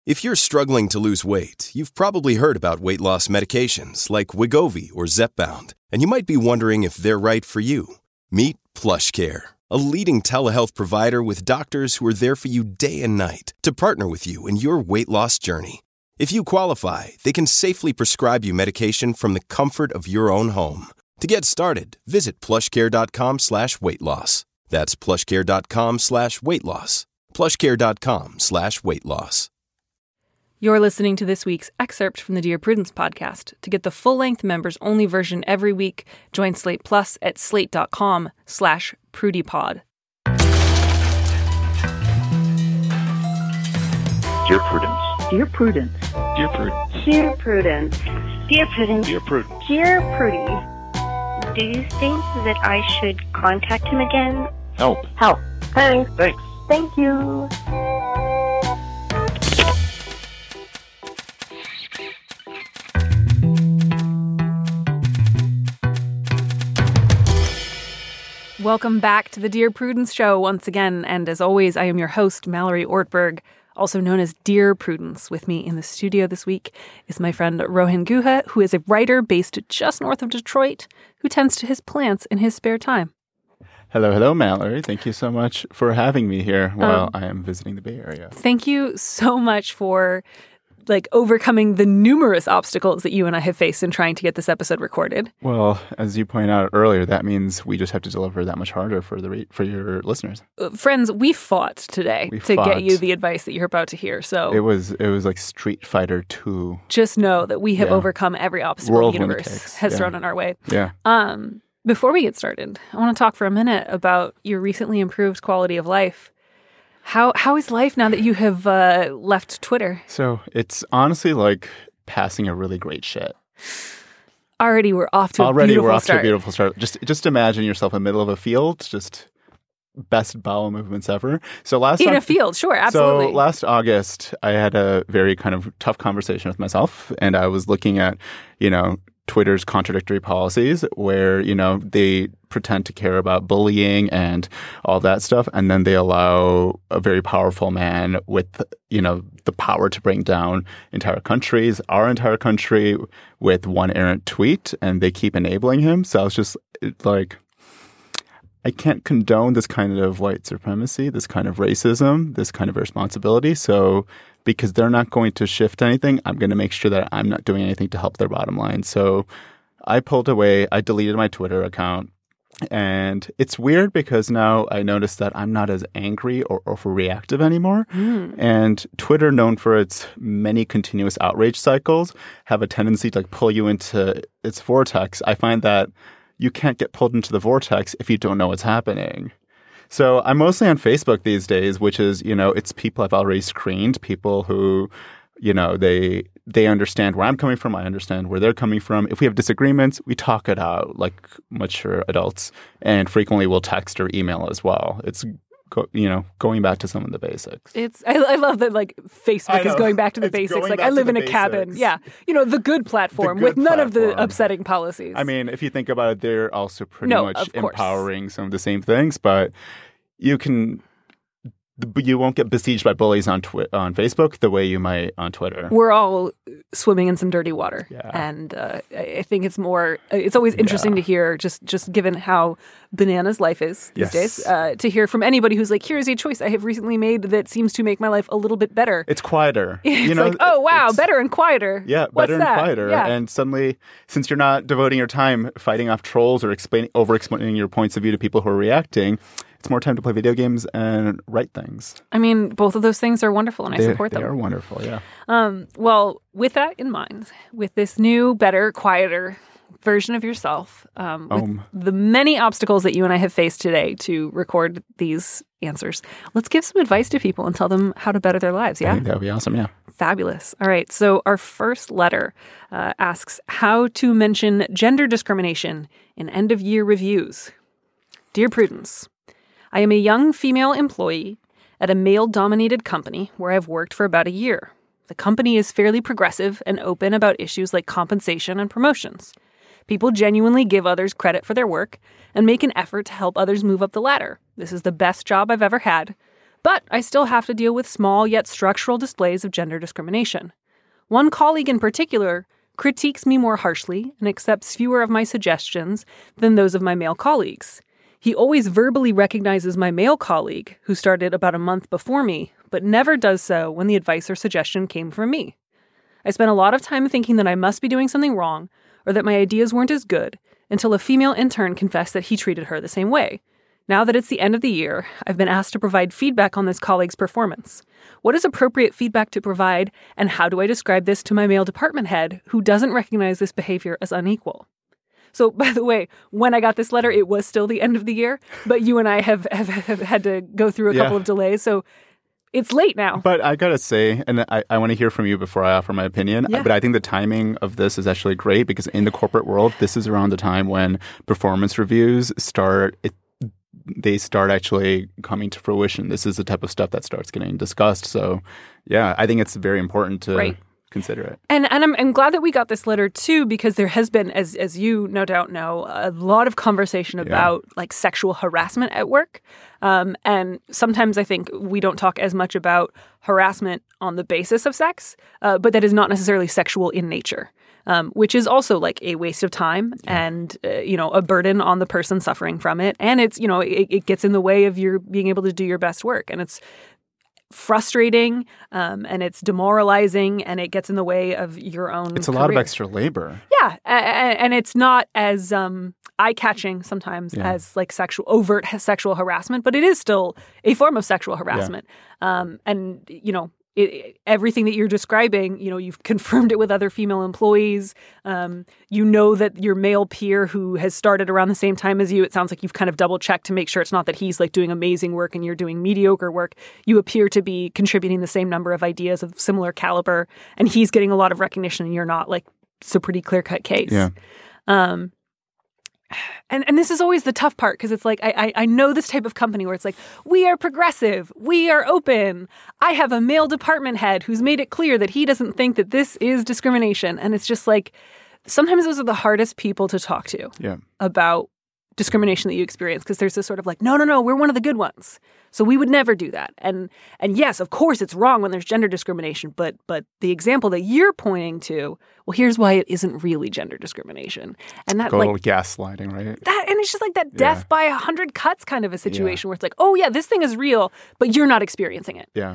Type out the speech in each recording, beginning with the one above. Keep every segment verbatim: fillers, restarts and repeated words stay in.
If you're struggling to lose weight, you've probably heard about weight loss medications like Wegovy or Zepbound, and you might be wondering if they're right for you. Meet PlushCare, a leading telehealth provider with doctors who are there for you day and night to partner with you in your weight loss journey. If you qualify, they can safely prescribe you medication from the comfort of your own home. To get started, visit plushcare.com slash weight loss. That's plushcare.com slash weight loss. plushcare.com slash weight loss. You're listening to this week's excerpt from the Dear Prudence podcast. To get the full-length members-only version every week, join Slate Plus at slate.com slash prudypod. Dear Prudence. Dear Prudence. Dear Prudence. Dear Prudence. Dear Prudence. Dear Prudence. Dear Prudy. Do you think that I should contact him again? Help. Help. Thanks. Thanks. Thank you. Welcome back to the Dear Prudence Show once again, and as always, I am your host, Mallory Ortberg, also known as Dear Prudence. With me in the studio this week is my friend Rohan Guha, who is a writer based just north of Detroit, who tends to his plants in his spare time. Hello, hello, Mallory. Thank you so much for having me here while um, I am visiting the Bay Area. Thank you so much for like overcoming the numerous obstacles that you and I have faced in trying to get this episode recorded. Well, as you pointed out earlier, that means we just have to deliver that much harder for the re- for your listeners. Uh, friends, we fought today we to fought. get you the advice that you're about to hear. So it was it was like Street Fighter two. Just know that we have yeah. overcome every obstacle World the universe lunatics. has yeah. thrown in our way. Yeah. Um. Before we get started, I want to talk for a minute about your recently improved quality of life. How How is life now that you have uh, left Twitter? So it's honestly like passing a really great shit. Already we're off to a Already beautiful we're off start. to a beautiful start. Just just imagine yourself in the middle of a field, just best bowel movements ever. So last In au- a field, sure, absolutely. So last August, I had a very kind of tough conversation with myself, and I was looking at, you know, Twitter's contradictory policies where, you know, they pretend to care about bullying and all that stuff, and then they allow a very powerful man with, you know, the power to bring down entire countries, our entire country, with one errant tweet, and they keep enabling him. So I was just like, I can't condone this kind of white supremacy, this kind of racism, this kind of irresponsibility. So because they're not going to shift anything, I'm going to make sure that I'm not doing anything to help their bottom line. So I pulled away. I deleted my Twitter account. And it's weird because now I notice that I'm not as angry or overreactive anymore. Mm. And Twitter, known for its many continuous outrage cycles, have a tendency to like pull you into its vortex. I find that you can't get pulled into the vortex if you don't know what's happening. So I'm mostly on Facebook these days, which is, you know, it's people I've already screened, people who, you know, they they understand where I'm coming from. I understand where they're coming from. If we have disagreements, we talk it out like mature adults, and frequently we'll text or email as well. It's, go, you know, going back to some of the basics. It's I, I love that like Facebook is going back to the it's basics. Like back I live to in a basics. cabin. Yeah. You know, the good platform The good with none platform. of the upsetting policies. I mean, if you think about it, they're also pretty No, much of course. empowering some of the same things, but you can, you won't get besieged by bullies on twi- on Facebook the way you might on Twitter. We're all swimming in some dirty water. Yeah. And uh, I think it's more, it's always interesting Yeah. to hear, just just given how bananas life is these Yes. days, uh, to hear from anybody who's like, here's a choice I have recently made that seems to make my life a little bit better. It's quieter. It's you know, like, oh, wow, it's- better and quieter. Yeah, What's better and that? quieter. Yeah. And suddenly, since you're not devoting your time fighting off trolls or explaining, over-explaining your points of view to people who are reacting, it's more time to play video games and write things. I mean, both of those things are wonderful, and I They, support they them. are wonderful, yeah. Um, well, with that in mind, with this new, better, quieter version of yourself, um, with Um. the many obstacles that you and I have faced today to record these answers, let's give some advice to people and tell them how to better their lives, I yeah? think that would be awesome, yeah. Fabulous. All right, so our first letter uh, asks how to mention gender discrimination in end-of-year reviews. Dear Prudence, I am a young female employee at a male-dominated company where I've worked for about a year. The company is fairly progressive and open about issues like compensation and promotions. People genuinely give others credit for their work and make an effort to help others move up the ladder. This is the best job I've ever had, But I still have to deal with small yet structural displays of gender discrimination. One colleague in particular critiques me more harshly and accepts fewer of my suggestions than those of my male colleagues. He always verbally recognizes my male colleague, who started about a month before me, but never does so when the advice or suggestion came from me. I spent a lot of time thinking that I must be doing something wrong or that my ideas weren't as good until a female intern confessed that he treated her the same way. Now that it's the end of the year, I've been asked to provide feedback on this colleague's performance. What is appropriate feedback to provide, and how do I describe this to my male department head who doesn't recognize this behavior as unequal? So, by the way, when I got this letter, it was still the end of the year, but you and I have, have, have had to go through a Yeah. couple of delays, so it's late now. But I gotta say, and I, I want to hear from you before I offer my opinion, Yeah. but I think the timing of this is actually great because in the corporate world, this is around the time when performance reviews start, it, they start actually coming to fruition. This is the type of stuff that starts getting discussed. So, yeah, I think it's very important to Right. consider it. And and I'm, I'm glad that we got this letter too, because there has been, as as you no doubt know, a lot of conversation about like sexual harassment at work. Um, and sometimes I think we don't talk as much about harassment on the basis of sex, uh, but that is not necessarily sexual in nature, um, which is also like a waste of time and, uh, you know, a burden on the person suffering from it. And it's, you know, it, it gets in the way of your being able to do your best work. And it's frustrating, um, and it's demoralizing, and it gets in the way of your own It's a lot of career. extra labor. Yeah, a- a- and it's not as um, eye-catching sometimes Yeah. as like sexual overt ha- sexual harassment, but it is still a form of sexual harassment. Um, and you know, it, everything that you're describing, you know, you've confirmed it with other female employees. Um, you know that your male peer who has started around the same time as you, it sounds like you've kind of double-checked to make sure it's not that he's like doing amazing work and you're doing mediocre work. You appear to be contributing the same number of ideas of similar caliber, and he's getting a lot of recognition and you're not. Like, it's a pretty clear-cut case. Yeah. Um, And and this is always the tough part because it's like, I, I I know this type of company where it's like, we are progressive, we are open. I have a male department head who's made it clear that he doesn't think that this is discrimination. And it's just like, sometimes those are the hardest people to talk to Yeah. about discrimination that you experience, because there's this sort of like, no, no, no, we're one of the good ones. So we would never do that. And and yes, of course it's wrong when there's gender discrimination, but but the example that you're pointing to, well, here's why it isn't really gender discrimination. And that Go a like little gaslighting, right? that, and it's just like that death Yeah. by a hundred cuts kind of a situation where it's like, oh yeah, this thing is real, but you're not experiencing it. Yeah.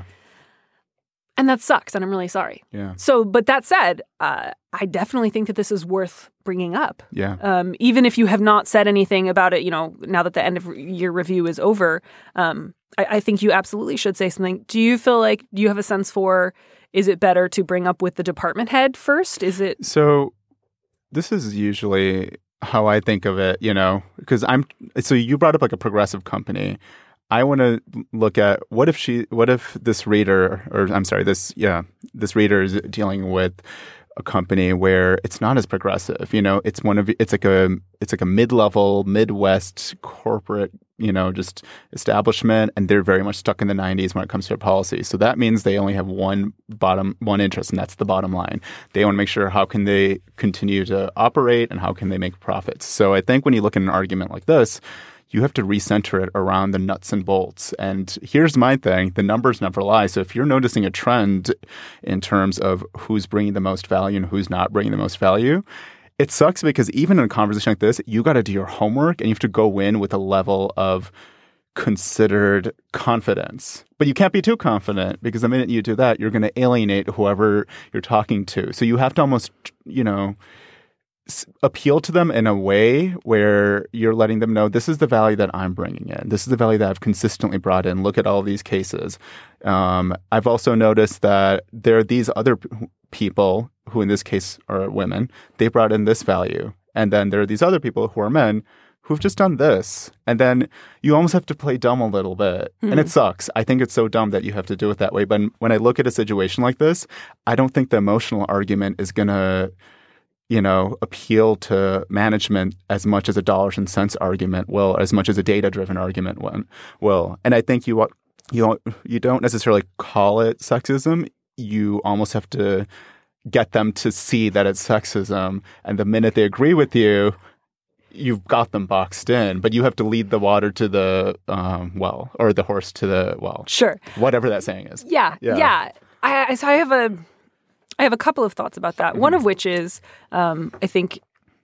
And that sucks, and I'm really sorry. Yeah. So, but that said, uh, I definitely think that this is worth bringing up. Yeah. Um, even if you have not said anything about it, you know, now that the end of your review is over, um, I, I think you absolutely should say something. Do you feel like, do you have a sense for, is it better to bring up with the department head first? Is it? So this is usually how I think of it, you know, because I'm, so you brought up like a progressive company. I want to look at what if she, what if this reader, or I'm sorry, this, yeah, this reader is dealing with a company where it's not as progressive, you know, it's one of, it's like a, it's like a mid-level, Midwest corporate, you know, just establishment, and they're very much stuck in the nineties when it comes to their policy. So that means they only have one bottom, one interest, and that's the bottom line. They want to make sure how can they continue to operate and how can they make profits. So I think when you look at an argument like this, you have to recenter it around the nuts and bolts. And here's my thing. The numbers never lie. So if you're noticing a trend in terms of who's bringing the most value and who's not bringing the most value, it sucks because even in a conversation like this, you got to do your homework and you have to go in with a level of considered confidence. But you can't be too confident because the minute you do that, you're going to alienate whoever you're talking to. So you have to almost, you know, appeal to them in a way where you're letting them know this is the value that I'm bringing in. This is the value that I've consistently brought in. Look at all these cases. Um, I've also noticed that there are these other p- people who in this case are women. They brought in this value. And then there are these other people who are men who've just done this. And then you almost have to play dumb a little bit. Mm-hmm. And it sucks. I think it's so dumb that you have to do it that way. But when I look at a situation like this, I don't think the emotional argument is going to you know, appeal to management as much as a dollars and cents argument will, as much as a data-driven argument will. And I think you you you don't necessarily call it sexism. You almost have to get them to see that it's sexism. And the minute they agree with you, you've got them boxed in, but you have to lead the water to the um, well, or the horse to the well. Sure. Whatever that saying is. Yeah, yeah. yeah. I, so I have a, I have a couple of thoughts about that. Mm-hmm. One of which is, um, I think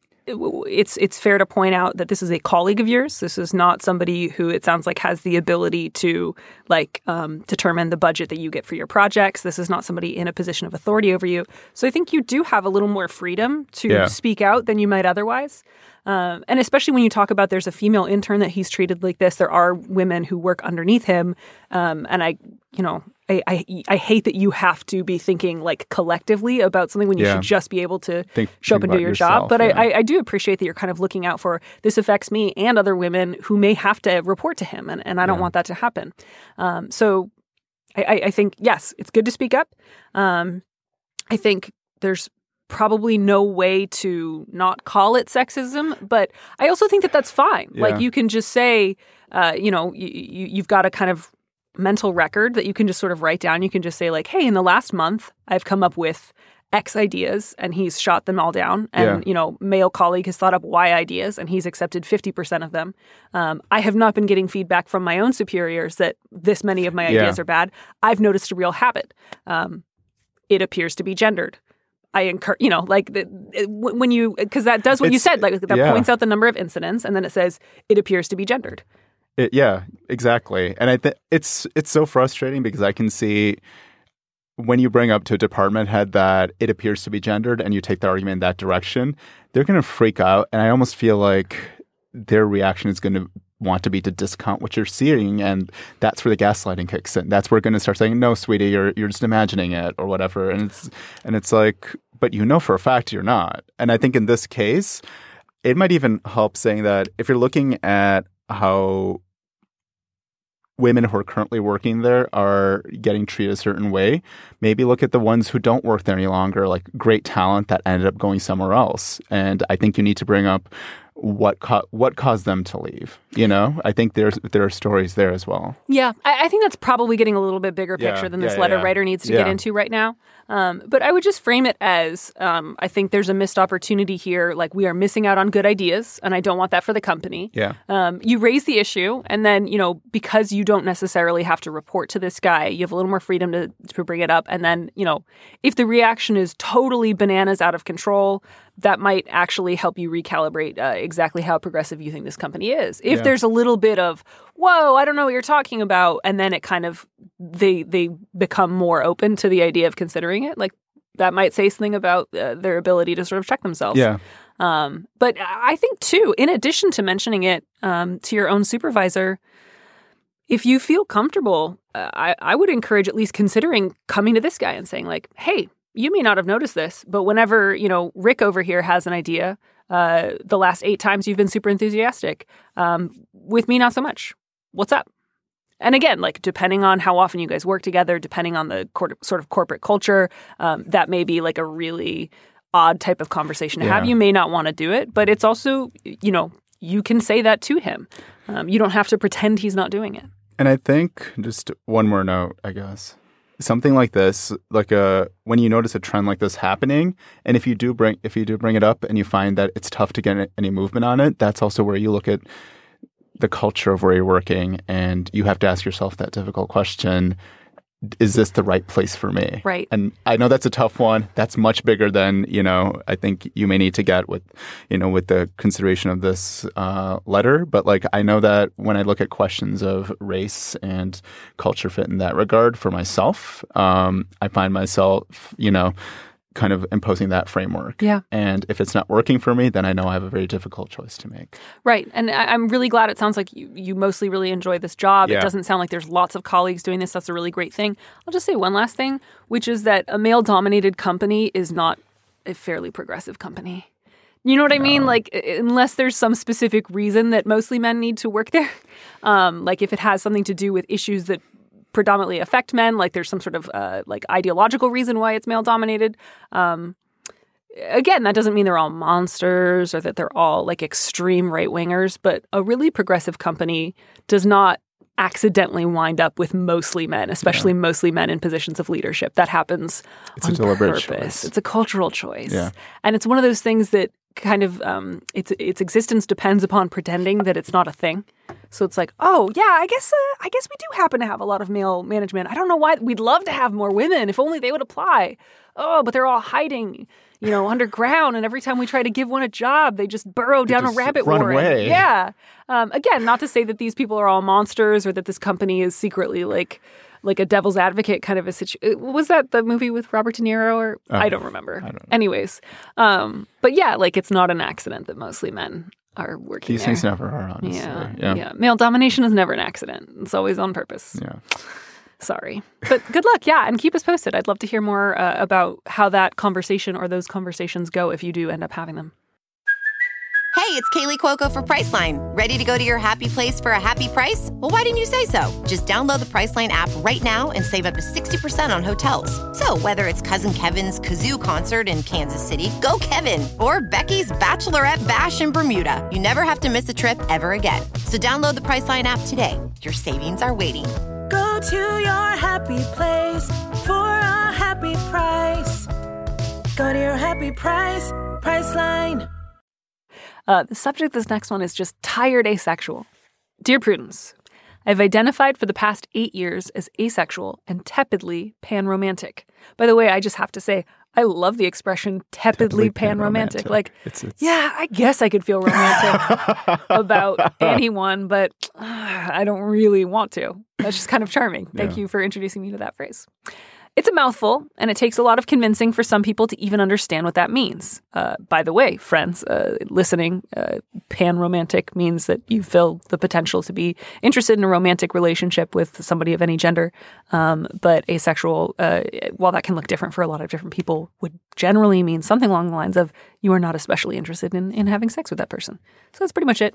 it's it's fair to point out that this is a colleague of yours. This is not somebody who it sounds like has the ability to like um, determine the budget that you get for your projects. This is not somebody in a position of authority over you. So I think you do have a little more freedom to yeah. speak out than you might otherwise. Um, and especially when you talk about there's a female intern that he's treated like this, there are women who work underneath him. Um, and I, you know, I, I I hate that you have to be thinking like collectively about something when you yeah. should just be able to think, show up and do your yourself, job. But yeah. I, I do appreciate that you're kind of looking out for this affects me and other women who may have to report to him. And, and I don't yeah. want that to happen. Um, so I, I think, yes, it's good to speak up. Um, I think there's probably no way to not call it sexism, but I also think that that's fine. Yeah. Like you can just say, uh, you know, you, you, you've got a kind of mental record that you can just sort of write down. You can just say like, hey, in the last month, I've come up with X ideas and he's shot them all down. And, yeah. you know, male colleague has thought up Y ideas and he's accepted fifty percent of them. Um, I have not been getting feedback from my own superiors that this many of my ideas yeah. are bad. I've noticed a real habit. Um, it appears to be gendered. I encourage, you know, like the, when you, because that does what it's, you said, like that yeah. points out the number of incidents and then it says it appears to be gendered. It, yeah, exactly. And I think it's it's so frustrating because I can see when you bring up to a department head that it appears to be gendered and you take the argument in that direction, they're going to freak out. And I almost feel like their reaction is going to want to be to discount what you're seeing. And that's where the gaslighting kicks in. That's where we're going to start saying, no, sweetie, you're you're just imagining it or whatever. And it's and it's like, but you know for a fact you're not. And I think in this case, it might even help saying that if you're looking at how women who are currently working there are getting treated a certain way, maybe look at the ones who don't work there any longer, like great talent that ended up going somewhere else. And I think you need to bring up what co- what caused them to leave. You know, I think there's there are stories there as well. Yeah, I, I think that's probably getting a little bit bigger picture yeah, than this yeah, letter yeah. writer needs to yeah. get into right now. Um, but I would just frame it as um, I think there's a missed opportunity here. Like we are missing out on good ideas, and I don't want that for the company. Yeah. Um, you raise the issue, and then you know because you don't necessarily have to report to this guy, you have a little more freedom to to bring it up. And then you know if the reaction is totally bananas out of control, that might actually help you recalibrate uh, exactly how progressive you think this company is. If yeah. there's a little bit of, whoa, I don't know what you're talking about, and then it kind of, they they become more open to the idea of considering it, like that might say something about uh, their ability to sort of check themselves. Yeah. Um, but I think, too, in addition to mentioning it um, to your own supervisor, if you feel comfortable, uh, I, I would encourage at least considering coming to this guy and saying like, hey, you may not have noticed this, but whenever, you know, Rick over here has an idea, uh, the last eight times you've been super enthusiastic. Um, with me, not so much. What's up? And again, like depending on how often you guys work together, depending on the cor- sort of corporate culture, um, that may be like a really odd type of conversation to yeah. have. You may not want to do it, but it's also, you know, you can say that to him. Um, you don't have to pretend he's not doing it. And I think just one more note, I guess. Something like this, like a when you notice a trend like this happening, and if you do bring if you do bring it up and you find that it's tough to get any movement on it, that's also where you look at the culture of where you're working, and you have to ask yourself that difficult question: is this the right place for me? Right. And I know that's a tough one. That's much bigger than, you know, I think you may need to get with, you know, with the consideration of this uh, letter. But like, I know that when I look at questions of race and culture fit in that regard for myself, um, I find myself, you know, kind of imposing that framework. Yeah. And if it's not working for me, then I know I have a very difficult choice to make. Right. And I- I'm really glad it sounds like you, you mostly really enjoy this job. Yeah. It doesn't sound like there's lots of colleagues doing this. That's a really great thing. I'll just say one last thing, which is that a male-dominated company is not a fairly progressive company. You know what I no. mean? Like, unless there's some specific reason that mostly men need to work there. Um, like, if it has something to do with issues that predominantly affect men, like there's some sort of uh, like ideological reason why it's male dominated. Um, again, that doesn't mean they're all monsters or that they're all like extreme right wingers, but a really progressive company does not accidentally wind up with mostly men, especially yeah. mostly men in positions of leadership. That happens it's on a deliberate purpose. choice. It's a cultural choice. Yeah. And it's one of those things that kind of um, its its existence depends upon pretending that it's not a thing. So it's like, oh yeah, I guess uh, I guess we do happen to have a lot of male management. I don't know why. We'd love to have more women if only they would apply. Oh, but they're all hiding, you know, underground. And every time we try to give one a job, they just burrow down just a rabbit run warren. away. Yeah. Um, again, not to say that these people are all monsters or that this company is secretly like like a devil's advocate kind of a situation. Was that the movie with Robert De Niro? Or uh, I don't remember. I don't know. Anyways, um, but yeah, like it's not an accident that mostly men are working These there. things never are, honestly. Yeah, yeah. yeah. Male domination is never an accident. It's always on purpose. Yeah. Sorry. But good luck. Yeah. And keep us posted. I'd love to hear more uh, about how that conversation or those conversations go if you do end up having them. Hey, it's Kaylee Cuoco for Priceline. Ready to go to your happy place for a happy price? Well, why didn't you say so? Just download the Priceline app right now and save up to sixty percent on hotels. So whether it's Cousin Kevin's Kazoo Concert in Kansas City, go Kevin, or Becky's Bachelorette Bash in Bermuda, you never have to miss a trip ever again. So download the Priceline app today. Your savings are waiting. Go to your happy place for a happy price. Go to your happy price, Priceline. Uh, the subject of this next one is just tired asexual. Dear Prudence, I've identified for the past eight years as asexual and tepidly panromantic. By the way, I just have to say, I love the expression tepidly, tepidly panromantic. panromantic. Like, it's, it's... yeah, I guess I could feel romantic about anyone, but uh, I don't really want to. That's just kind of charming. Thank yeah. you for introducing me to that phrase. It's a mouthful, and it takes a lot of convincing for some people to even understand what that means. Uh, by the way, friends, uh, listening, uh, pan-romantic means that you feel the potential to be interested in a romantic relationship with somebody of any gender. Um, but asexual, uh, while that can look different for a lot of different people, would generally mean something along the lines of you are not especially interested in, in having sex with that person. So that's pretty much it.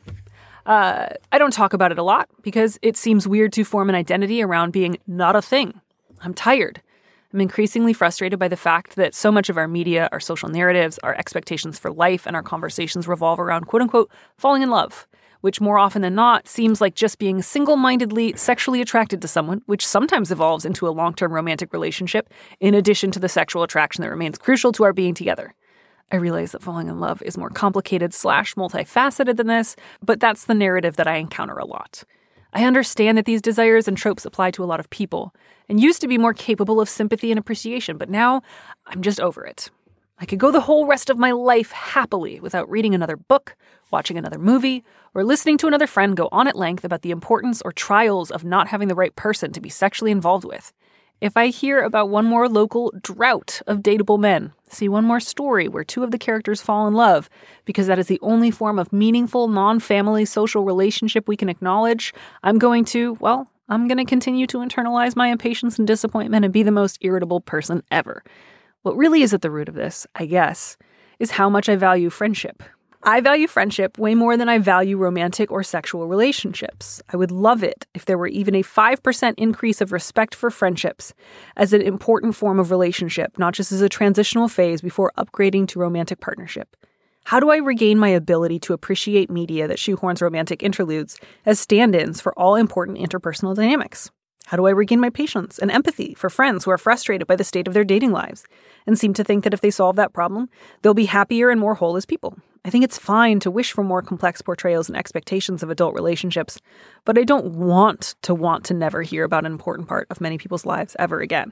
Uh, I don't talk about it a lot because it seems weird to form an identity around being not a thing. I'm tired. I'm increasingly frustrated by the fact that so much of our media, our social narratives, our expectations for life, and our conversations revolve around quote-unquote falling in love, which more often than not seems like just being single-mindedly sexually attracted to someone, which sometimes evolves into a long-term romantic relationship, in addition to the sexual attraction that remains crucial to our being together. I realize that falling in love is more complicated slash multifaceted than this, but that's the narrative that I encounter a lot. I understand that these desires and tropes apply to a lot of people, and used to be more capable of sympathy and appreciation, but now I'm just over it. I could go the whole rest of my life happily without reading another book, watching another movie, or listening to another friend go on at length about the importance or trials of not having the right person to be sexually involved with. If I hear about one more local drought of dateable men, see one more story where two of the characters fall in love, because that is the only form of meaningful, non-family social relationship we can acknowledge, I'm going to, well, I'm going to continue to internalize my impatience and disappointment and be the most irritable person ever. What really is at the root of this, I guess, is how much I value friendship. I value friendship way more than I value romantic or sexual relationships. I would love it if there were even a five percent increase of respect for friendships as an important form of relationship, not just as a transitional phase before upgrading to romantic partnership. How do I regain my ability to appreciate media that shoehorns romantic interludes as stand-ins for all important interpersonal dynamics? How do I regain my patience and empathy for friends who are frustrated by the state of their dating lives and seem to think that if they solve that problem, they'll be happier and more whole as people? I think it's fine to wish for more complex portrayals and expectations of adult relationships, but I don't want to want to never hear about an important part of many people's lives ever again.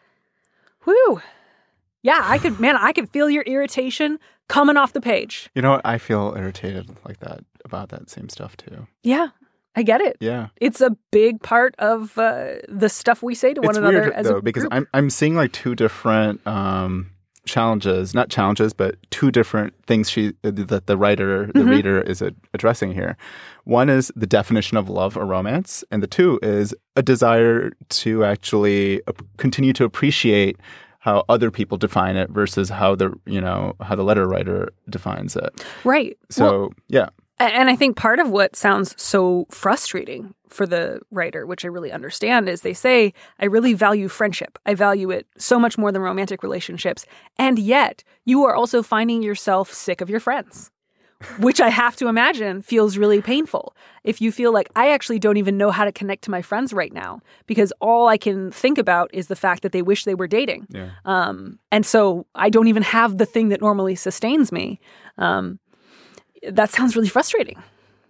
Whew. Yeah, I could, man, I could feel your irritation coming off the page. You know what? I feel irritated like that about that same stuff too. Yeah. I get it. Yeah. It's a big part of uh, the stuff we say to one it's another weird, as though, a because group. I'm I'm seeing like two different um, challenges, not challenges, but two different things she that the writer, the mm-hmm. reader is a, addressing here. One is the definition of love or romance, and the two is a desire to actually continue to appreciate how other people define it versus how the you know how the letter writer defines it. Right. So well, yeah. And I think part of what sounds so frustrating for the writer, which I really understand, is they say, I really value friendship. I value it so much more than romantic relationships. And yet, you are also finding yourself sick of your friends. which I have to imagine feels really painful. If you feel like I actually don't even know how to connect to my friends right now because all I can think about is the fact that they wish they were dating. Yeah. Um, and so I don't even have the thing that normally sustains me. Um, that sounds really frustrating.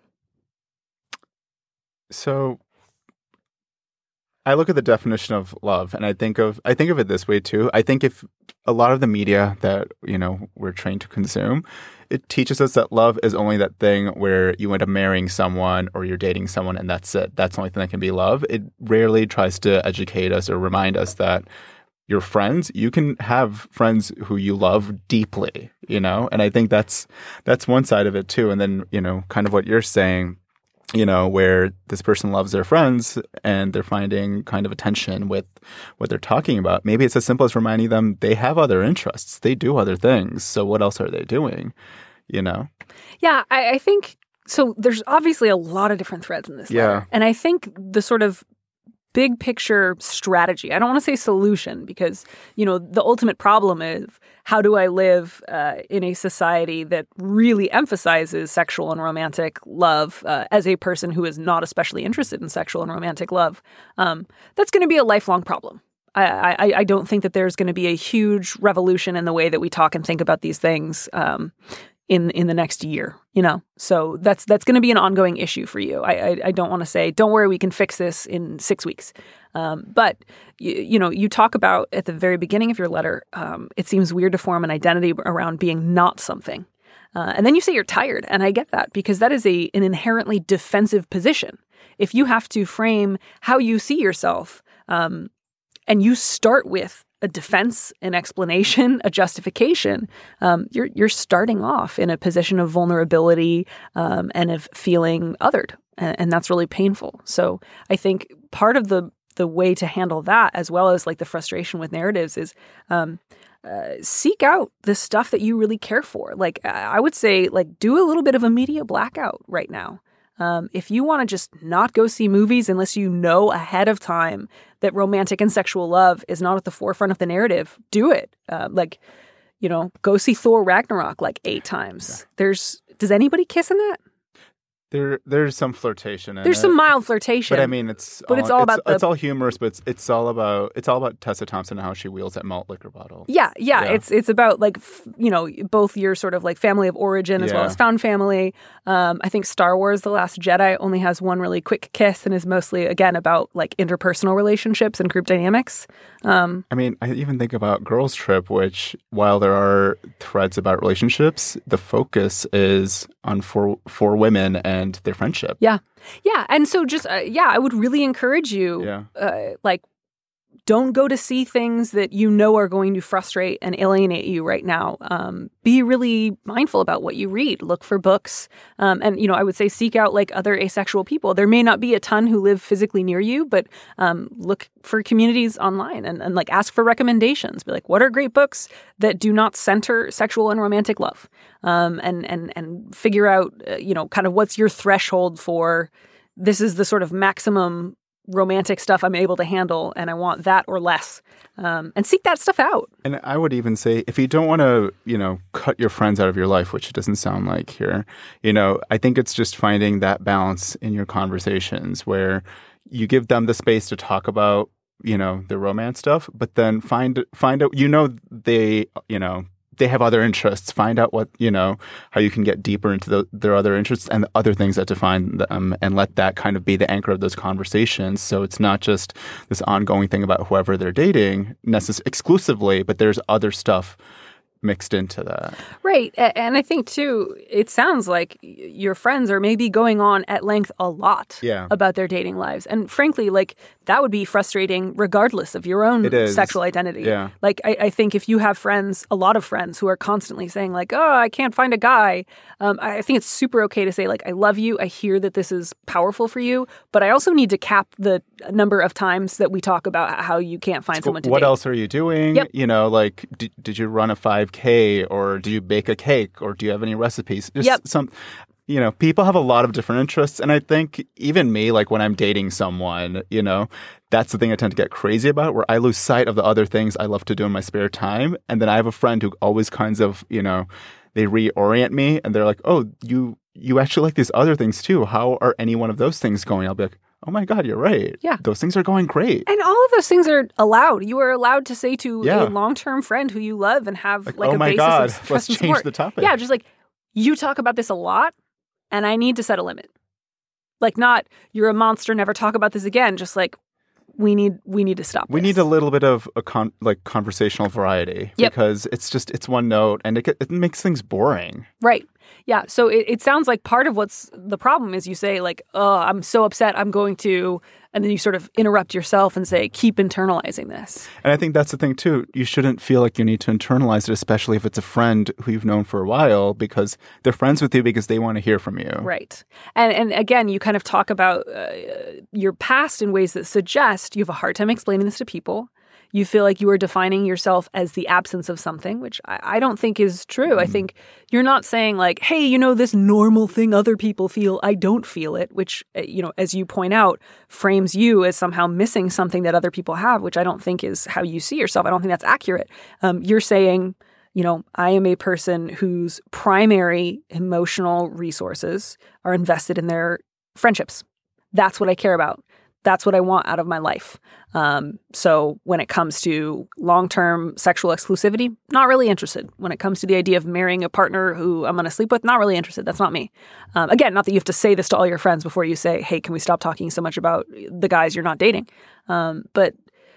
So I look at the definition of love and I think of I think of it this way too. I think if a lot of the media that, you know, we're trained to consume, it teaches us that love is only that thing where you end up marrying someone or you're dating someone and that's it. That's the only thing that can be love. It rarely tries to educate us or remind us that your friends, you can have friends who you love deeply, you know? And I think that's that's one side of it too. And then, you know, kind of what you're saying, you know, where this person loves their friends and they're finding kind of a tension with what they're talking about. Maybe it's as simple as reminding them they have other interests. They do other things. So what else are they doing, you know? Yeah, I, I think, so there's obviously a lot of different threads in this Yeah. letter. And I think the sort of big picture strategy, I don't want to say solution because, you know, the ultimate problem is how do I live uh, in a society that really emphasizes sexual and romantic love uh, as a person who is not especially interested in sexual and romantic love? Um, that's going to be a lifelong problem. I, I, I don't think that there's going to be a huge revolution in the way that we talk and think about these things um, in in the next year, you know? So that's that's going to be an ongoing issue for you. I I, I don't want to say, don't worry, we can fix this in six weeks. Um, but, you, you know, you talk about at the very beginning of your letter, um, it seems weird to form an identity around being not something. Uh, and then you say you're tired. And I get that because that is a an inherently defensive position. If you have to frame how you see yourself um, and you start with a defense, an explanation, a justification, um, you're you're starting off in a position of vulnerability um, and of feeling othered, and, and that's really painful. So I think part of the the way to handle that, as well as like the frustration with narratives, is um, uh, seek out the stuff that you really care for. Like I would say, like do a little bit of a media blackout right now. Um, if you want to just not go see movies unless you know ahead of time that romantic and sexual love is not at the forefront of the narrative, do it. Uh, like, you know, go see Thor Ragnarok like eight times. Yeah. There's, does anybody kiss in that? There, there's some flirtation in There's it. some mild flirtation. But I mean, it's but all, it's all it's, about the, it's all humorous, but it's, it's all about it's all about Tessa Thompson and how she wields that malt liquor bottle. Yeah, yeah, yeah. It's it's about like f- you know both your sort of like family of origin as yeah. well as found family. Um, I think Star Wars: The Last Jedi only has one really quick kiss and is mostly again about like interpersonal relationships and group dynamics. Um, I mean, I even think about Girls Trip, which while there are threads about relationships, the focus is on four four women and their friendship. Yeah. Yeah. And so just, uh, yeah, I would really encourage you, yeah. uh, like, don't go to see things that you know are going to frustrate and alienate you right now. Um, be really mindful about what you read. Look for books. Um, and, you know, I would say seek out like other asexual people. There may not be a ton who live physically near you, but um, look for communities online and, and like ask for recommendations. Be like, what are great books that do not center sexual and romantic love? Um, and, and, and figure out, uh, you know, kind of what's your threshold for this is the sort of maximum romantic stuff I'm able to handle, and I want that or less. Um, and seek that stuff out. And I would even say, if you don't want to, you know, cut your friends out of your life, which it doesn't sound like here, you know, I think it's just finding that balance in your conversations where you give them the space to talk about, you know, the romance stuff, but then find find out, you know, they, you know, they have other interests. Find out what, you know, how you can get deeper into the, their other interests and the other things that define them, and let that kind of be the anchor of those conversations. So it's not just this ongoing thing about whoever they're dating necess- exclusively, but there's other stuff mixed into that. Right. And I think, too, it sounds like your friends are maybe going on at length a lot yeah. about their dating lives. And frankly, like, that would be frustrating regardless of your own sexual identity. Yeah. Like, I, I think if you have friends, a lot of friends who are constantly saying, like, oh, I can't find a guy, um, I think it's super okay to say, like, I love you. I hear that this is powerful for you, but I also need to cap the number of times that we talk about how you can't find so someone to what date. What else are you doing? Yep. You know, like, d- did you run a five K, or do you bake a cake, or do you have any recipes? Just yep. some, you know, people have a lot of different interests. And I think even me, like when I'm dating someone, you know, that's the thing I tend to get crazy about, where I lose sight of the other things I love to do in my spare time. And then I have a friend who always kinds of, you know, they reorient me and they're like, oh, you you actually like these other things too. How are any one of those things going? I'll be like, oh my God, you're right. Yeah. Those things are going great. And all of those things are allowed. You are allowed to say to Yeah. a long-term friend who you love and have like, Like, oh a my basis God, of let's trust and change support. the topic. Yeah, just like, you talk about this a lot and I need to set a limit. Like, not, you're a monster, never talk about this again. Just like, we need we need to stop We this. need a little bit of a con- like conversational variety Yep. because it's just it's one note and it get- it makes things boring. Right. Yeah. So it, it sounds like part of what's the problem is you say like, oh, I'm so upset, I'm going to, and then you sort of interrupt yourself and say, keep internalizing this. And I think that's the thing too. You shouldn't feel like you need to internalize it, especially if it's a friend who you've known for a while, because they're friends with you because they want to hear from you. Right. And and again, you kind of talk about uh, your past in ways that suggest you have a hard time explaining this to people. You feel like you are defining yourself as the absence of something, which I, I don't think is true. Mm. I think you're not saying like, hey, you know, this normal thing other people feel, I don't feel it, which, you know, as you point out, frames you as somehow missing something that other people have, which I don't think is how you see yourself. I don't think that's accurate. Um, you're saying, you know, I am a person whose primary emotional resources are invested in their friendships. That's what I care about. That's what I want out of my life. Um, so when it comes to long-term sexual exclusivity, not really interested. When it comes to the idea of marrying a partner who I'm going to sleep with, not really interested. That's not me. Um, again, not that you have to say this to all your friends before you say, hey, can we stop talking so much about the guys you're not dating? Um, but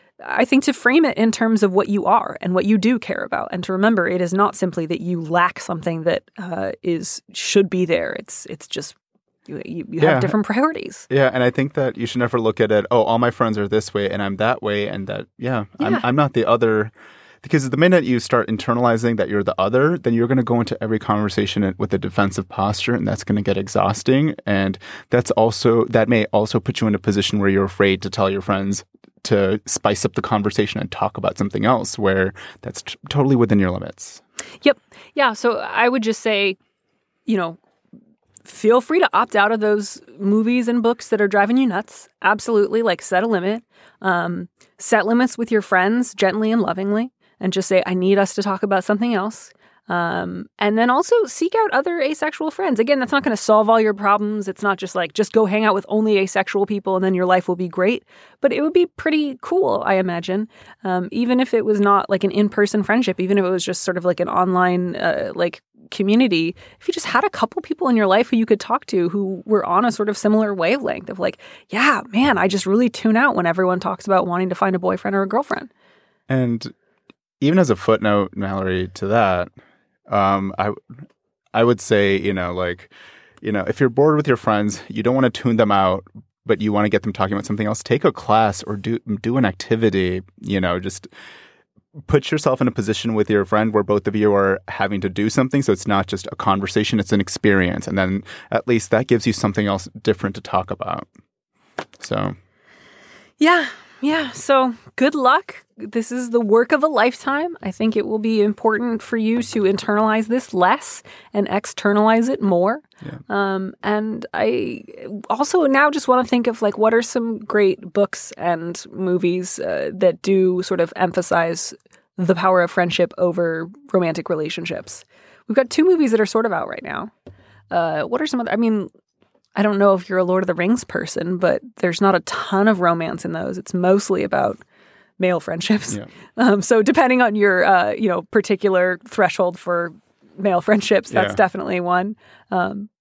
I think to frame it in terms of what you are and what you do care about, and to remember it is not simply that you lack something that uh, is should be there. It's it's just You, you, you Yeah. have different priorities. Yeah, and I think that you should never look at it, oh, all my friends are this way and I'm that way, and that, yeah, Yeah. I'm, I'm not the other. Because the minute you start internalizing that you're the other, then you're going to go into every conversation with a defensive posture, and that's going to get exhausting. And that's also, that may also put you in a position where you're afraid to tell your friends to spice up the conversation and talk about something else, where that's t- totally within your limits. Yep. Yeah. So I would just say, you know, feel free to opt out of those movies and books that are driving you nuts. Absolutely. Like, set a limit. Um, set limits with your friends gently and lovingly, and just say, I need us to talk about something else. Um, and then also seek out other asexual friends. Again, that's not going to solve all your problems. It's not just like, just go hang out with only asexual people and then your life will be great. But it would be pretty cool, I imagine. Um, even if it was not like an in-person friendship, even if it was just sort of like an online, uh, like community, if you just had a couple people in your life who you could talk to who were on a sort of similar wavelength of like, yeah, man, I just really tune out when everyone talks about wanting to find a boyfriend or a girlfriend. And even as a footnote, Mallory, to that, um, I I would say, you know, like, you know, if you're bored with your friends, you don't want to tune them out, but you want to get them talking about something else, take a class or do do an activity, you know, just put yourself in a position with your friend where both of you are having to do something. So it's not just a conversation, it's an experience. And then at least that gives you something else different to talk about. So. Yeah. Yeah. So good luck. This is the work of a lifetime. I think it will be important for you to internalize this less and externalize it more. Yeah. Um, and I also now just want to think of like, what are some great books and movies uh, that do sort of emphasize the power of friendship over romantic relationships? We've got two movies that are sort of out right now. Uh, what are some other, I mean, I don't know if you're a Lord of the Rings person, but there's not a ton of romance in those. It's mostly about male friendships. Yeah. Um, so depending on your, uh, you know, particular threshold for male friendships, that's Yeah. definitely one. Um,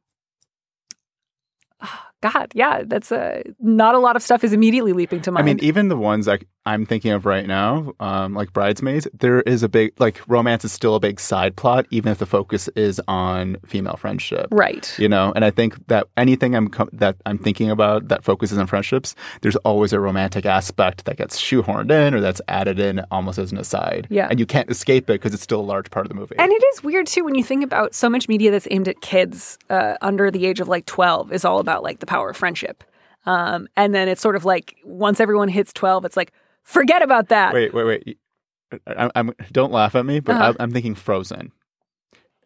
God, yeah, that's a, not a lot of stuff is immediately leaping to I mind. mean, even the ones like I'm thinking of right now, um, like Bridesmaids, there is a big, like romance is still a big side plot, even if the focus is on female friendship. Right. You know, and I think that anything I'm co- that I'm thinking about that focuses on friendships, there's always a romantic aspect that gets shoehorned in or that's added in almost as an aside. Yeah. And you can't escape it because it's still a large part of the movie. And it is weird, too, when you think about so much media that's aimed at kids uh, under the age of like twelve is all about like the power of friendship. Um, and then it's sort of like once everyone hits twelve, it's like, forget about that. Wait, wait, wait. I, I'm, don't laugh at me, but Uh-huh. I, I'm thinking Frozen.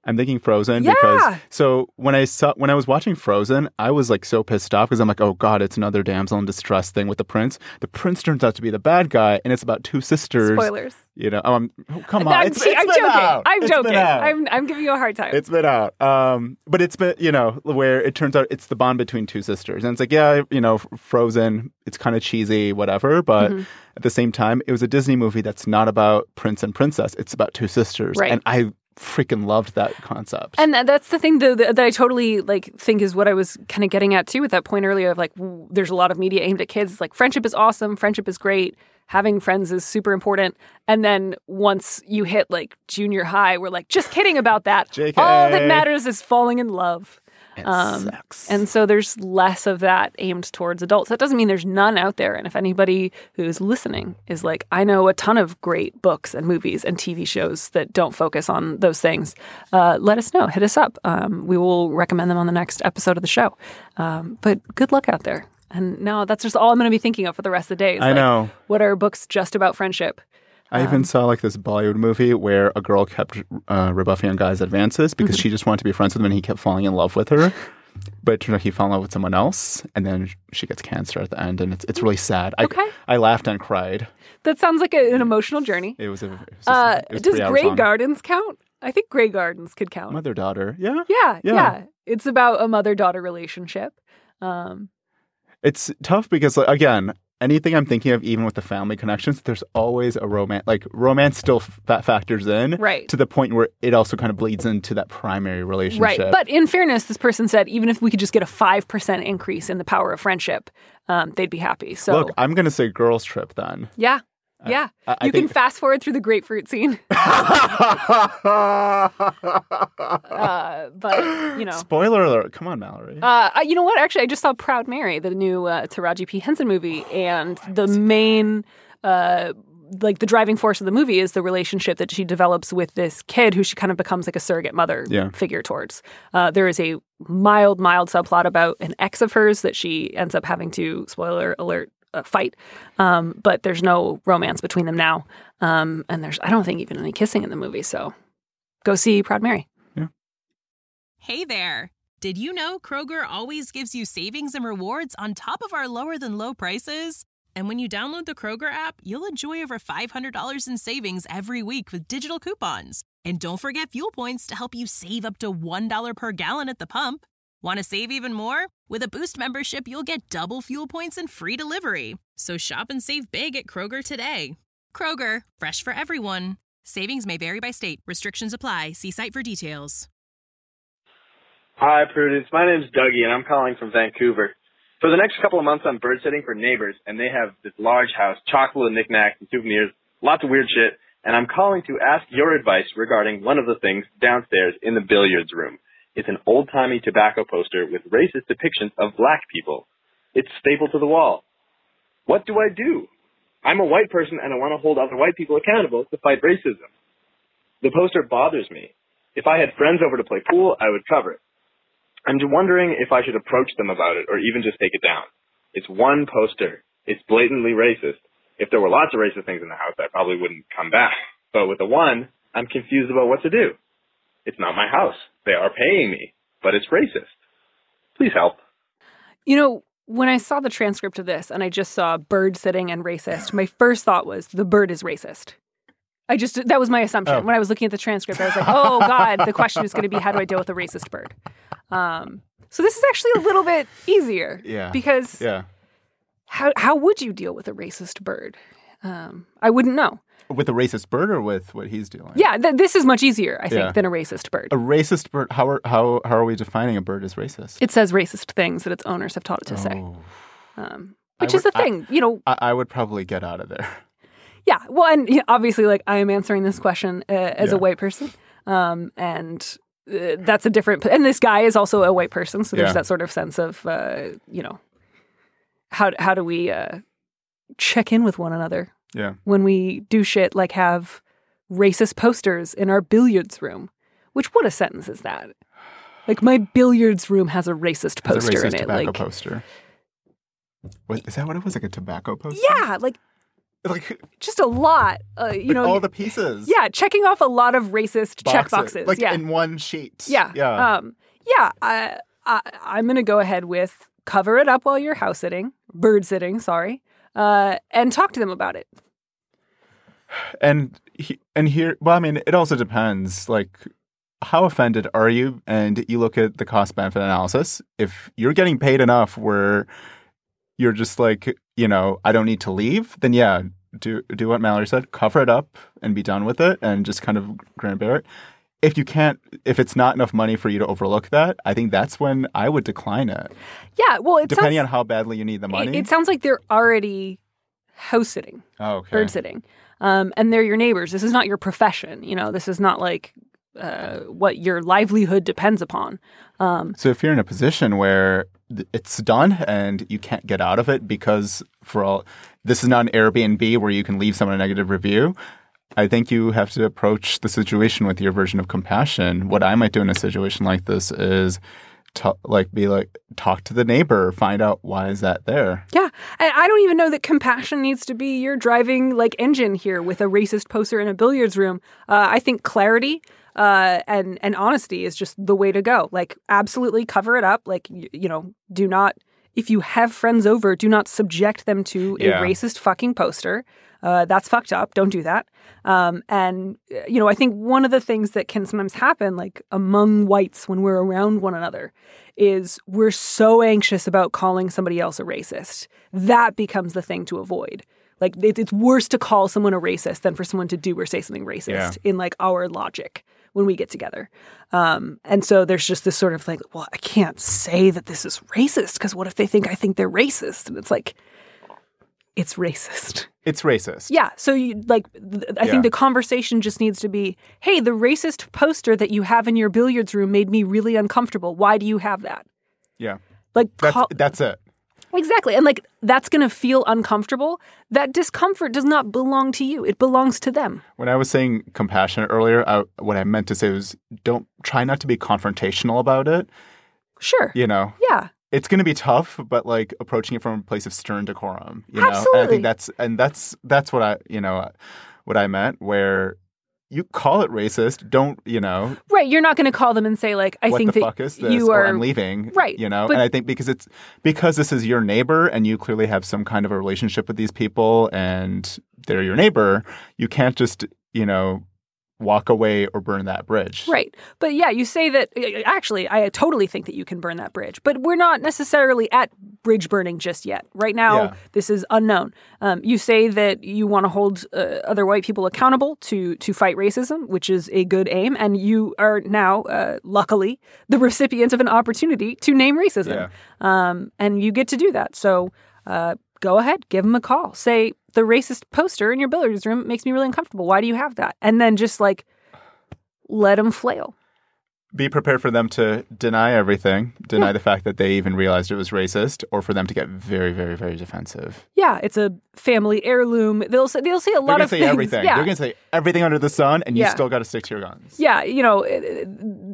I'm thinking Frozen Yeah. because so when I saw when I was watching Frozen, I was like so pissed off because I'm like, oh god, it's another damsel in distress thing with the prince. The prince turns out to be the bad guy, and it's about two sisters. Spoilers. You know, um, oh, come on, I'm, it's, I'm it's been joking. out. I'm It's joking. been out. I'm I'm giving you a hard time. It's been out. Um, but it's been, you know, where it turns out it's the bond between two sisters. And it's like, yeah, you know, Frozen, it's kind of cheesy, whatever. But Mm-hmm. at the same time, it was a Disney movie that's not about prince and princess. It's about two sisters. Right. And I freaking loved that concept. And tha- that's the thing that, that I totally like think is what I was kind of getting at too with that point earlier of like, w- there's a lot of media aimed at kids. It's like friendship is awesome. Friendship is great. Having friends is super important. And then once you hit like junior high, we're like, just kidding about that. J K. All that matters is falling in love. And sex. And so there's less of that aimed towards adults. That doesn't mean there's none out there. And if anybody who's listening is like, I know a ton of great books and movies and T V shows that don't focus on those things, uh, let us know. Hit us up. Um, we will recommend them on the next episode of the show. Um, but good luck out there. And now that's just all I'm going to be thinking of for the rest of the day. Is I like, know. What are books just about friendship? I even saw like this Bollywood movie where a girl kept uh, rebuffing a guy's advances because Mm-hmm. she just wanted to be friends with him and he kept falling in love with her. But it turned out he fell in love with someone else, and then she gets cancer at the end, and it's it's really sad. I, Okay. I laughed and cried. That sounds like a, an emotional journey. It was a. It was Uh, it was does three hours Grey long. Gardens count? I think Grey Gardens could count. Mother daughter? Yeah. Yeah, yeah, Yeah. It's about a mother-daughter relationship. Um, It's tough because like, again, anything I'm thinking of, even with the family connections, there's always a romance. Like romance still f- that factors in, Right. To the point where it also kind of bleeds into that primary relationship. right. But in fairness, this person said even if we could just get a five percent increase in the power of friendship, um, they'd be happy. So, Look, I'm gonna say girls' trip then. yeah. Yeah. I- I you can think- fast forward through the grapefruit scene. Uh, but, you know. Spoiler alert! Come on, Mallory. Uh, I- you know what? Actually, I just saw Proud Mary, the new uh, Taraji P. Henson movie, and the main, uh, like the driving force of the movie is the relationship that she develops with this kid who she kind of becomes like a surrogate mother Yeah. figure towards. Uh, there is a mild, mild subplot about an ex of hers that she ends up having to, spoiler alert, uh, fight. Um, but there's no romance between them now. Um, and there's, I don't think, even any kissing in the movie. So go see Proud Mary. Hey there! Did you know Kroger always gives you savings and rewards on top of our lower than low prices? And when you download the Kroger app, you'll enjoy over five hundred dollars in savings every week with digital coupons. And don't forget fuel points to help you save up to one dollar per gallon at the pump. Want to save even more? With a Boost membership, you'll get double fuel points and free delivery. So shop and save big at Kroger today. Kroger, fresh for everyone. Savings may vary by state. Restrictions apply. See site for details. Hi, Prudence. My name's Dougie, and I'm calling from Vancouver. For the next couple of months, I'm bird sitting for neighbors, and they have this large house, chock full of knickknacks and souvenirs, lots of weird shit, and I'm calling to ask your advice regarding one of the things downstairs in the billiards room. It's an old-timey tobacco poster with racist depictions of black people. It's stapled to the wall. What do I do? I'm a white person, and I want to hold other white people accountable to fight racism. The poster bothers me. If I had friends over to play pool, I would cover it. I'm just wondering if I should approach them about it or even just take it down. It's one poster. It's blatantly racist. If there were lots of racist things in the house, I probably wouldn't come back. But with the one, I'm confused about what to do. It's not my house. They are paying me, but it's racist. Please help. You know, when I saw the transcript of this and I just saw bird sitting and racist, my first thought was the bird is racist. I just, that was my assumption. Oh. When I was looking at the transcript, I was like, oh God, the question is going to be, how do I deal with a racist bird? Um, so this is actually a little bit easier. Yeah. Because Yeah. how how would you deal with a racist bird? Um, I wouldn't know. With a racist bird or with what he's doing? Yeah, th- this is much easier, I think, Yeah. than a racist bird. A racist bird. How are how how are we defining a bird as racist? It says racist things that its owners have taught it to say, Oh. um, I which is would- the thing. you know, I, I would probably get out of there. Yeah, well, and you know, obviously, like I am answering this question uh, as Yeah. a white person, um, and uh, that's a different. And this guy is also a white person, so there's Yeah. that sort of sense of, uh, you know, how how do we uh, check in with one another Yeah. when we do shit like have racist posters in our billiards room? Which what a sentence is that? Like my billiards room has a racist It's a poster racist in it. tobacco Like poster. What, is that what it was? Like a tobacco poster? yeah, like Like just a lot. Uh, you like know, all the pieces. Yeah, checking off a lot of racist check boxes. Like yeah. in one sheet. Yeah. Yeah. Um, yeah. I, I, I'm going to go ahead with cover it up while you're house sitting, bird sitting, sorry, uh, and talk to them about it. And he, and here, well, I mean, it also depends. Like, how offended are you? And you look at the cost benefit analysis. If you're getting paid enough where you're just like, you know, I don't need to leave, then yeah, do do what Mallory said, cover it up and be done with it, and just kind of grin and bear it. If you can't, if it's not enough money for you to overlook that, I think that's when I would decline it. Yeah, well, it depending sounds, on how badly you need the money. It, it sounds like they're already house sitting, oh, okay. bird sitting, um, and they're your neighbors. This is not your profession. You know, this is not like uh, what your livelihood depends upon. Um, so if you're in a position where it's done and you can't get out of it because for all, this is not an Airbnb where you can leave someone a negative review. I think you have to approach the situation with your version of compassion. What I might do in a situation like this is to, like be like talk to the neighbor, find out why is that there. Yeah, and I don't even know that compassion needs to be your driving like engine here with a racist poster in a billiards room. Uh, I think clarity uh, and and honesty is just the way to go. Like absolutely cover it up. Like you, you know, do not. If you have friends over, do not subject them to a yeah. racist fucking poster. Uh, that's fucked up. Don't do that. Um, and, you know, I think one of the things that can sometimes happen, like among whites when we're around one another, is we're so anxious about calling somebody else a racist. That becomes the thing to avoid. Like, it, it's worse to call someone a racist than for someone to do or say something racist yeah. in, like, our logic when we get together. Um, and so there's just this sort of like, well, I can't say that this is racist because what if they think I think they're racist? And it's like, it's racist. It's racist. Yeah. So, you, like, th- I Yeah. think the conversation just needs to be, hey, the racist poster that you have in your billiards room made me really uncomfortable. Why do you have that? Yeah. Like, That's, call- that's it. Exactly. And, like, that's going to feel uncomfortable. That discomfort does not belong to you. It belongs to them. When I was saying compassionate earlier, I, what I meant to say was don't try not to be confrontational about it. Sure. You know? Yeah. It's going to be tough, but like approaching it from a place of stern decorum, you Absolutely. know. And I think that's and that's that's what I you know what I meant. Where you call it racist, don't you know? Right. You're not going to call them and say like, I what think the that fuck is this? you Or are I'm leaving. Right. You know. But, and I think because it's because this is your neighbor and you clearly have some kind of a relationship with these people and they're your neighbor, you can't just you know. walk away or burn that bridge. Right. But yeah, you say that, actually, I totally think that you can burn that bridge, but we're not necessarily at bridge burning just yet. Right now, Yeah. this is unknown. Um, you say that you want to hold uh, other white people accountable to to fight racism, which is a good aim, and you are now, uh, luckily, the recipient of an opportunity to name racism. Yeah. Um, and you get to do that. So uh, go ahead, give them a call. Say, the racist poster in your billiards room makes me really uncomfortable. Why do you have that? And then just like let them flail. Be prepared for them to deny everything, deny yeah. the fact that they even realized it was racist, or for them to get very, very, very defensive. Yeah, it's a family heirloom. They'll say, they'll say a lot They're of say things. Everything. Yeah. They're going to say everything under the sun, and you yeah. still got to stick to your guns. Yeah, you know. It, it,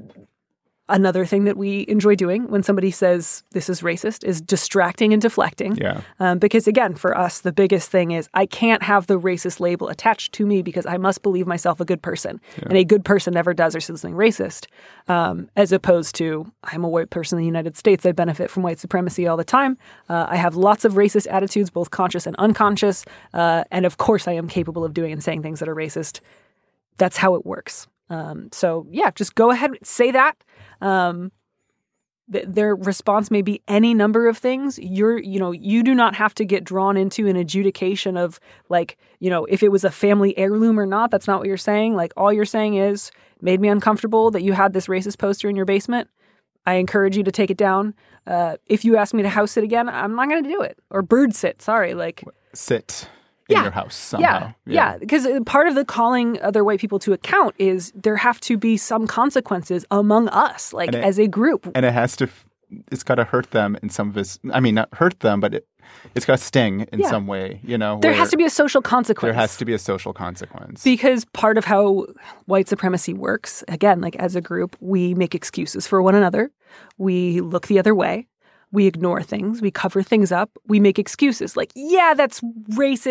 Another thing that we enjoy doing when somebody says this is racist is distracting and deflecting. Yeah. Um, because again, for us, the biggest thing is I can't have the racist label attached to me because I must believe myself a good person. Yeah. And a good person never does or says something racist. Um, as opposed to, I'm a white person in the United States. I benefit from white supremacy all the time. Uh, I have lots of racist attitudes, both conscious and unconscious. Uh, and of course, I am capable of doing and saying things that are racist. That's how it works. Um, so yeah, just go ahead, say that. Um, th- their response may be any number of things. You're, you know, you do not have to get drawn into an adjudication of like, you know, if it was a family heirloom or not. That's not what you're saying. Like all you're saying is made me uncomfortable that you had this racist poster in your basement. I encourage you to take it down. Uh, if you ask me to house sit again, I'm not going to do it. Or bird sit. Sorry. Like sit. In yeah. your house somehow. Yeah, yeah, because yeah. part of the calling other white people to account is there have to be some consequences among us, like it, as a group. And it has to, it's got to hurt them in some of its, I mean, not hurt them, but it, it's got to sting in yeah. some way, you know. There has to be a social consequence. There has to be a social consequence. Because part of how white supremacy works, again, like as a group, we make excuses for one another. We look the other way. We ignore things. We cover things up. We make excuses like, yeah, that's racist,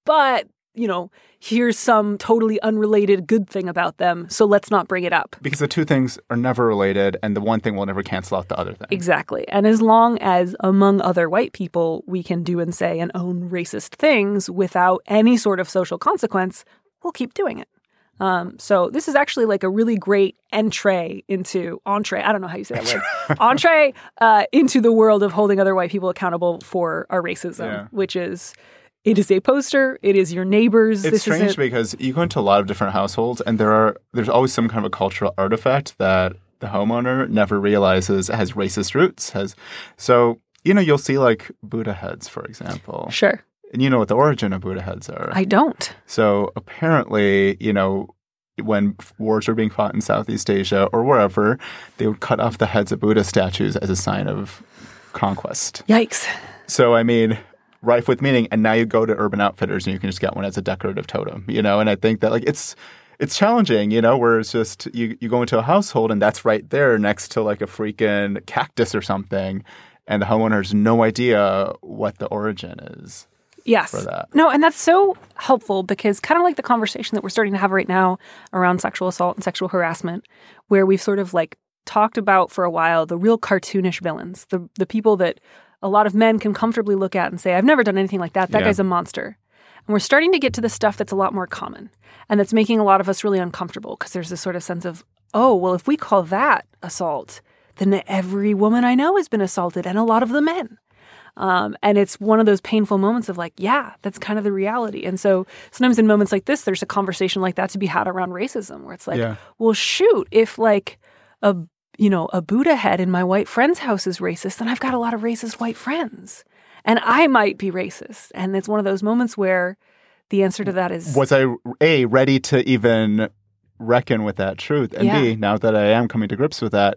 but, you know, here's some totally unrelated good thing about them, so let's not bring it up. Because the two things are never related, and the one thing will never cancel out the other thing. Exactly. And as long as, among other white people, we can do and say and own racist things without any sort of social consequence, we'll keep doing it. Um, so this is actually like a really great entree into, entree, I don't know how you say that word, entree uh, into the world of holding other white people accountable for our racism, yeah. which is... It is a poster. It is your neighbors. It's this strange isn't... because you go into a lot of different households, and there are there's always some kind of a cultural artifact that the homeowner never realizes has racist roots. Has so you know you'll see like Buddha heads, for example. Sure. And you know what the origin of Buddha heads are? I don't. So apparently, you know, when wars were being fought in Southeast Asia or wherever, they would cut off the heads of Buddha statues as a sign of conquest. Yikes. So I mean. Rife with meaning, and now you go to Urban Outfitters and you can just get one as a decorative totem, you know. And I think that like it's it's challenging, you know, where it's just you, you go into a household and that's right there next to like a freaking cactus or something, and the homeowner has no idea what the origin is. Yes. For that. No, and that's so helpful because kind of like the conversation that we're starting to have right now around sexual assault and sexual harassment, where we've sort of like talked about for a while the real cartoonish villains, the the people that a lot of men can comfortably look at and say, I've never done anything like that. That yeah. guy's a monster. And we're starting to get to the stuff that's a lot more common and that's making a lot of us really uncomfortable because there's this sort of sense of, oh, well, if we call that assault, then every woman I know has been assaulted and a lot of the men. Um, and it's one of those painful moments of like, yeah, that's kind of the reality. And so sometimes in moments like this, there's a conversation like that to be had around racism where it's like, yeah. well, shoot, if like a you know, a Buddha head in my white friend's house is racist, then I've got a lot of racist white friends. And I might be racist. And it's one of those moments where the answer to that is... Was I, A, ready to even reckon with that truth? And yeah. B, now that I am coming to grips with that,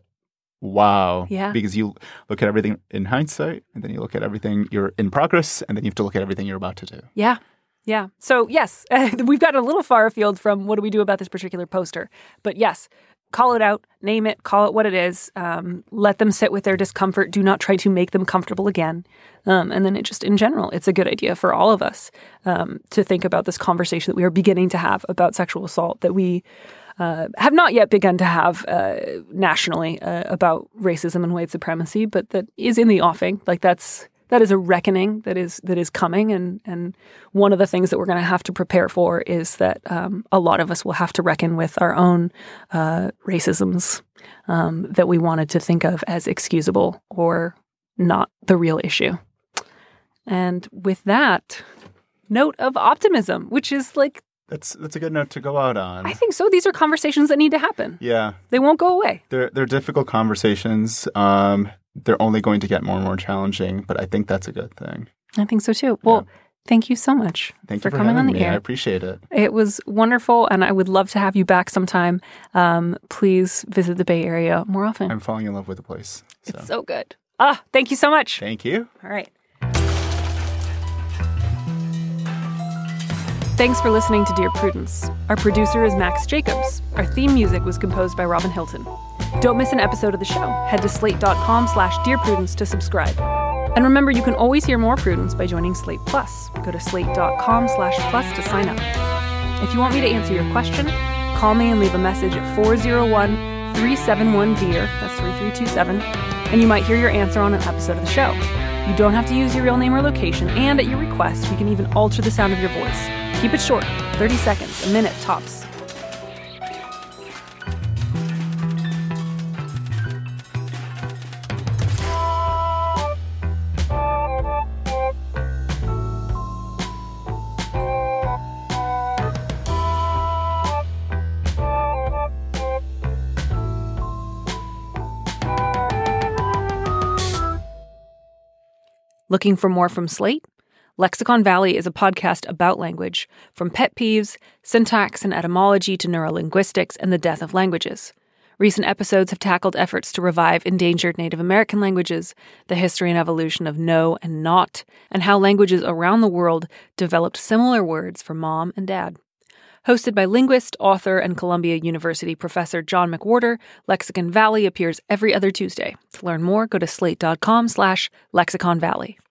wow. Yeah. Because you look at everything in hindsight, and then you look at everything you're in progress, and then you have to look at everything you're about to do. Yeah. Yeah. So, yes, we've gotten a little far afield from what do we do about this particular poster. But yes, call it out, name it, call it what it is. Um, let them sit with their discomfort. Do not try to make them comfortable again. Um, and then it just, in general, it's a good idea for all of us um, to think about this conversation that we are beginning to have about sexual assault that we uh, have not yet begun to have uh, nationally uh, about racism and white supremacy, but that is in the offing. Like that's... That is a reckoning that is that is coming, and, and one of the things that we're going to have to prepare for is that um, a lot of us will have to reckon with our own uh, racisms um, that we wanted to think of as excusable or not the real issue. And with that note of optimism, which is like... That's that's a good note to go out on. I think so. These are conversations that need to happen. Yeah. They won't go away. They're, they're difficult conversations. Um They're only going to get more and more challenging, but I think that's a good thing. I think so too. Well, yeah. Thank you so much thank for, you for coming on the me. air. I appreciate it. It was wonderful, and I would love to have you back sometime. Um, please visit the Bay Area more often. I'm falling in love with the place. So. It's so good. Ah, thank you so much. Thank you. All right. Thanks for listening to Dear Prudence. Our producer is Max Jacobs. Our theme music was composed by Robin Hilton. Don't miss an episode of the show. Head to slate.com slash Dear Prudence to subscribe. And remember, you can always hear more Prudence by joining Slate Plus. Go to slate.com slash plus to sign up. If you want me to answer your question, call me and leave a message at four oh one, three seven one, D E A R, that's three three two seven, and you might hear your answer on an episode of the show. You don't have to use your real name or location, and at your request, we can even alter the sound of your voice. Keep it short, thirty seconds, a minute tops. Looking for more from Slate? Lexicon Valley is a podcast about language, from pet peeves, syntax and etymology to neurolinguistics and the death of languages. Recent episodes have tackled efforts to revive endangered Native American languages, the history and evolution of no and not, and how languages around the world developed similar words for mom and dad. Hosted by linguist, author, and Columbia University professor John McWhorter, Lexicon Valley appears every other Tuesday. To learn more, go to slate.com slash Lexicon Valley.